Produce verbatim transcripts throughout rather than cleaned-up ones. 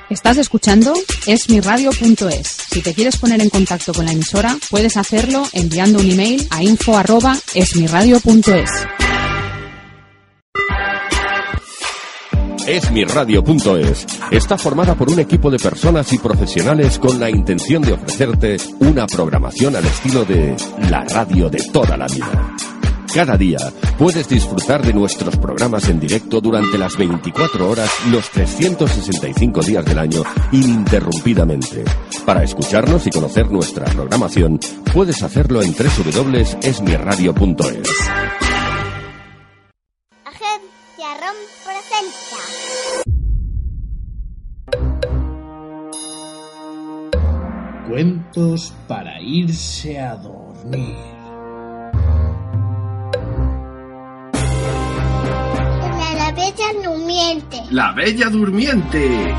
Estás escuchando esmiradio punto es. Si te quieres poner en contacto con la emisora, puedes hacerlo enviando un email a info arroba esmiradio punto es. esmiradio punto es está formada por un equipo de personas y profesionales con la intención de ofrecerte una programación al estilo de la radio de toda la vida. Cada día puedes disfrutar de nuestros programas en directo durante las veinticuatro horas, los trescientos sesenta y cinco días del año, ininterrumpidamente. Para escucharnos y conocer nuestra programación, puedes hacerlo en doble u doble u doble u punto esmiradio punto es. Agencia ROM presenta Cuentos para irse a dormir. La Bella Durmiente. La Bella Durmiente.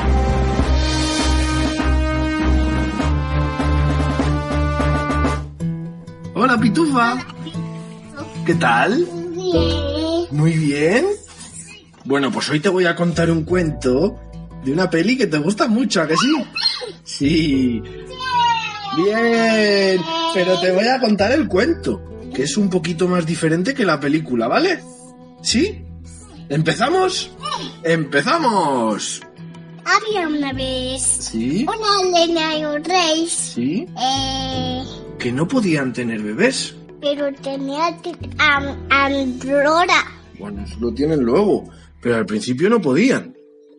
Hola, Pitufa. ¿Qué tal? Bien. Muy bien. Bueno, pues hoy te voy a contar un cuento de una peli que te gusta mucho, ¿a que sí? Sí. Bien. Pero te voy a contar el cuento, que es un poquito más diferente que la película, ¿vale? ¿Sí? ¿Empezamos? ¡Empezamos! Había una vez ¿Sí? una reina y un rey. ¿Sí? Eh, Que no podían tener bebés. pero tenía a Androra. Bueno, eso lo tienen luego, pero al principio no podían.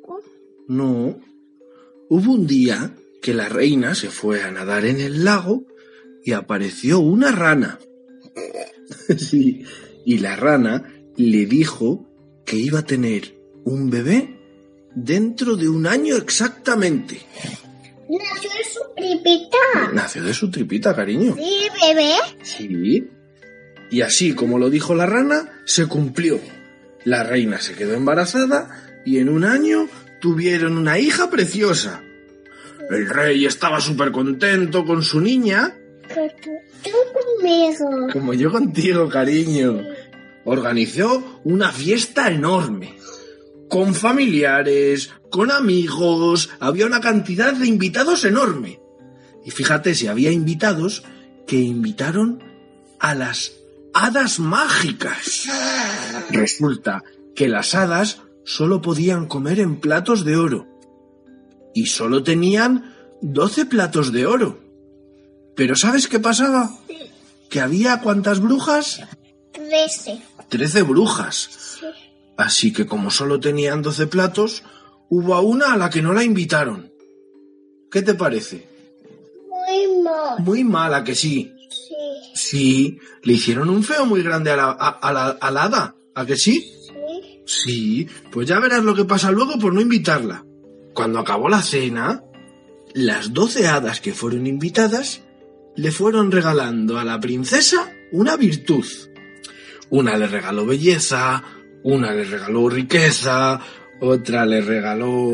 No. Hubo un día que la reina se fue a nadar en el lago y apareció una rana. Sí, y la rana le dijo que iba a tener un bebé dentro de un año exactamente. Nació de su tripita. Nació de su tripita, cariño. Sí, bebé. Sí. Y así como lo dijo la rana, se cumplió. La reina se quedó embarazada y en un año tuvieron una hija preciosa. El rey estaba súper contento con su niña. Tú conmigo. Como yo contigo, cariño. Organizó una fiesta enorme. Con familiares, con amigos, había una cantidad de invitados enorme. Y fíjate si había invitados que invitaron a las hadas mágicas. Resulta que las hadas solo podían comer en platos de oro. Y solo tenían doce platos de oro. Pero ¿sabes qué pasaba? Que había ¿cuántas brujas? Trece. Trece brujas. Sí. Así que como solo tenían doce platos, hubo a una a la que no la invitaron. ¿Qué te parece? Muy mal. Muy mala, que sí. Sí. Sí, le hicieron un feo muy grande a la, a, a la, a la hada, ¿a que sí? Sí. Sí, pues ya verás lo que pasa luego por no invitarla. Cuando acabó la cena, las doce hadas que fueron invitadas le fueron regalando a la princesa una virtud. Una le regaló belleza, una le regaló riqueza, otra le regaló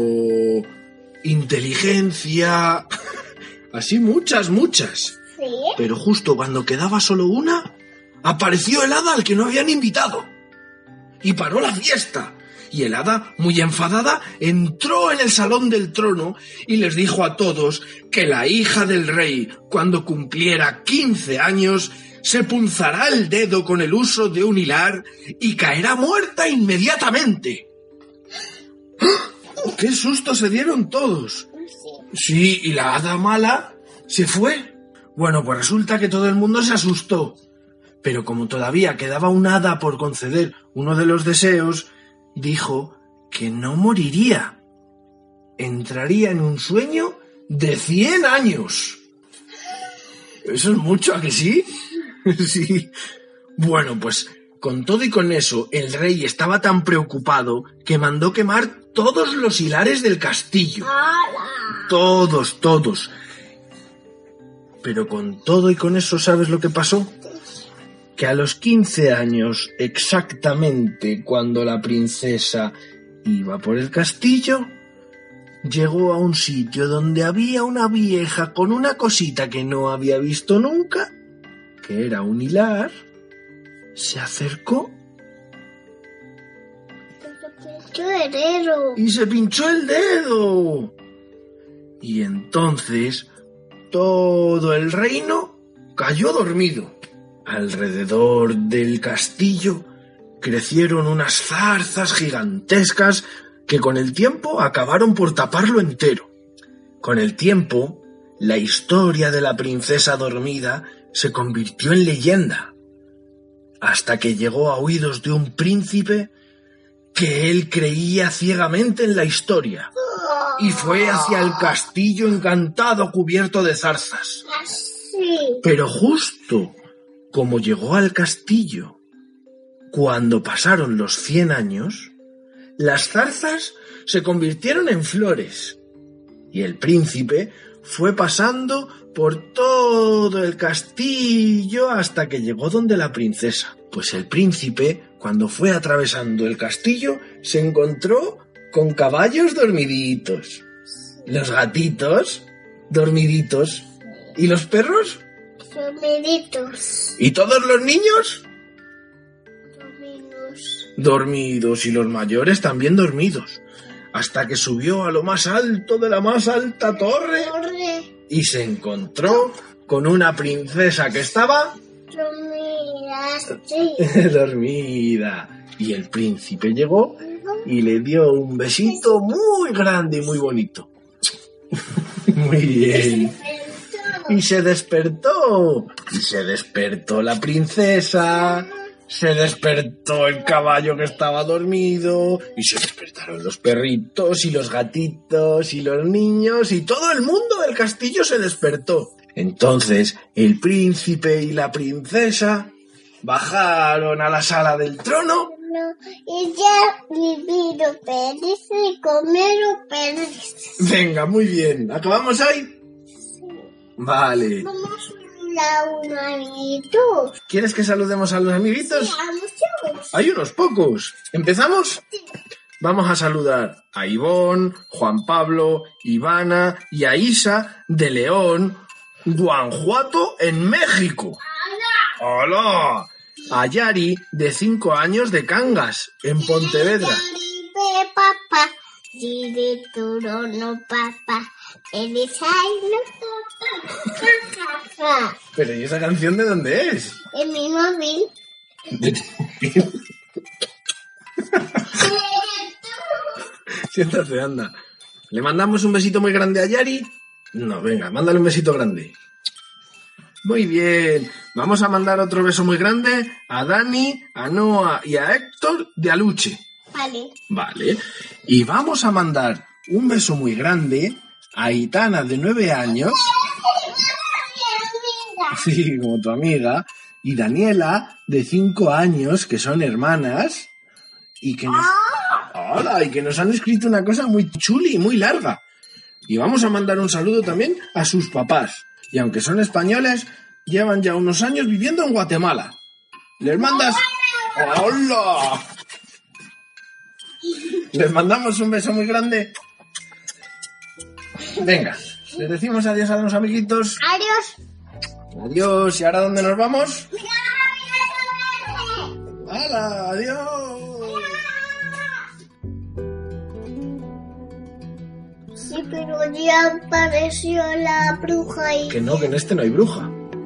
inteligencia, así muchas, muchas. Sí. Pero justo cuando quedaba solo una, apareció el hada al que no habían invitado. Y paró la fiesta. Y el hada, muy enfadada, entró en el salón del trono y les dijo a todos que la hija del rey, cuando cumpliera quince años, se punzará el dedo con el uso de un hilar y caerá muerta inmediatamente. ¡Ah! ¡Qué susto se dieron todos! Sí, y la hada mala se fue. Bueno, pues resulta que todo el mundo se asustó. Pero como todavía quedaba un hada por conceder uno de los deseos, dijo que no moriría. Entraría en un sueño de cien años. Eso es mucho, ¿a que sí? Sí. Bueno, pues con todo y con eso, el rey estaba tan preocupado que mandó quemar todos los hilares del castillo. ¡Hala! Todos, todos. Pero con todo y con eso, ¿sabes lo que pasó? Que a los quince años, exactamente cuando la princesa iba por el castillo, llegó a un sitio donde había una vieja con una cosita que no había visto nunca, que era un hilar. Se acercó ¡Qué dedo! y se pinchó el dedo. Y entonces todo el reino cayó dormido. Alrededor del castillo crecieron unas zarzas gigantescas que con el tiempo acabaron por taparlo entero. Con el tiempo, la historia de la princesa dormida se convirtió en leyenda, hasta que llegó a oídos de un príncipe que él creía ciegamente en la historia, y fue hacia el castillo encantado cubierto de zarzas. Pero justo como llegó al castillo, cuando pasaron los cien años, las zarzas se convirtieron en flores, y el príncipe fue pasando por todo el castillo hasta que llegó donde la princesa. Pues el príncipe, cuando fue atravesando el castillo, se encontró con caballos dormiditos, los gatitos dormiditos, y los perros Dormiditos. y todos los niños Dormidos. dormidos, y los mayores también dormidos, hasta que subió a lo más alto de la más alta torre Torre. y se encontró con una princesa que estaba Dormidas. Sí. dormida. Y el príncipe llegó y le dio un besito muy grande y muy bonito. Muy bien. Y se despertó. Y se despertó la princesa. Se despertó el caballo que estaba dormido. Y se despertaron los perritos y los gatitos y los niños. Y todo el mundo del castillo se despertó. Entonces el príncipe y la princesa bajaron a la sala del trono. Y ya vivido perdiz y comer perdiz. Venga, muy bien. ¿Acabamos ahí? Vale. Vamos a un amiguito. ¿Quieres que saludemos a los amiguitos? A muchos. Hay unos pocos. ¿Empezamos? Vamos a saludar a Ivonne, Juan Pablo, Ivana y a Isa de León, Guanajuato, en México. ¡Hola! A Yari, de cinco años, de Cangas, en Pontevedra. Dile papá, dile tu no papá, eres ay no papá. Pero ¿y esa canción de dónde es? En mi móvil. Siéntate, anda. ¿Le mandamos un besito muy grande a Yari? No, venga, mándale un besito grande. Muy bien. Vamos a mandar otro beso muy grande a Dani, a Noah y a Héctor de Aluche. Vale. Vale. Y vamos a mandar un beso muy grande a Itana, de nueve años. Sí, como tu amiga. Y Daniela, de cinco años, que son hermanas. Y que nos... ¡Hola! Y que nos han escrito una cosa muy chuli y muy larga. Y vamos a mandar un saludo también a sus papás. Y aunque son españoles, llevan ya unos años viviendo en Guatemala. Les mandas... ¡Hola! Les mandamos un beso muy grande. Venga, les decimos adiós a los amiguitos. Adiós. Adiós. ¿Y ahora dónde nos vamos? ¡Hala! ¡Adiós! Sí, pero ya apareció la bruja ahí. Que no, que en este no hay bruja.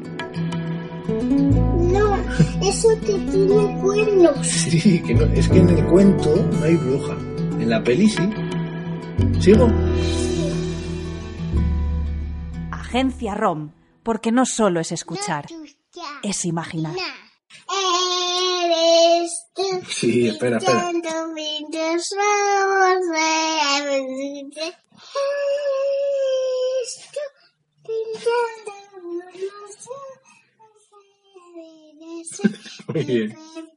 No, eso que tiene cuernos. Sí, que no, es que en el cuento no hay bruja. En la peli sí. ¿Sigo? Agencia ROM, porque no solo es escuchar, es imaginar. Eres tú. Sí, espera, espera. Muy bien.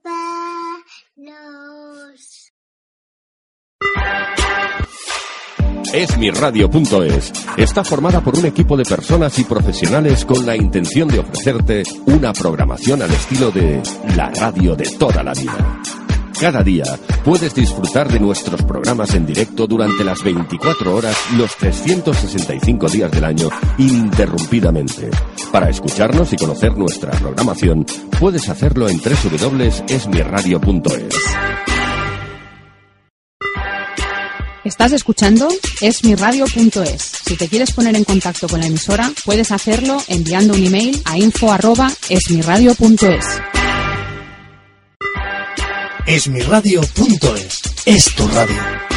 Esmiradio punto es está formada por un equipo de personas y profesionales con la intención de ofrecerte una programación al estilo de la radio de toda la vida. Cada día puedes disfrutar de nuestros programas en directo durante las veinticuatro horas, los trescientos sesenta y cinco días del año, ininterrumpidamente. Para escucharnos y conocer nuestra programación, puedes hacerlo en doble u doble u doble u punto esmiradio punto es. Estás escuchando esmiradio punto es. Si te quieres poner en contacto con la emisora, puedes hacerlo enviando un email a info arroba esmiradio punto es. esmiradio punto es. Es tu radio.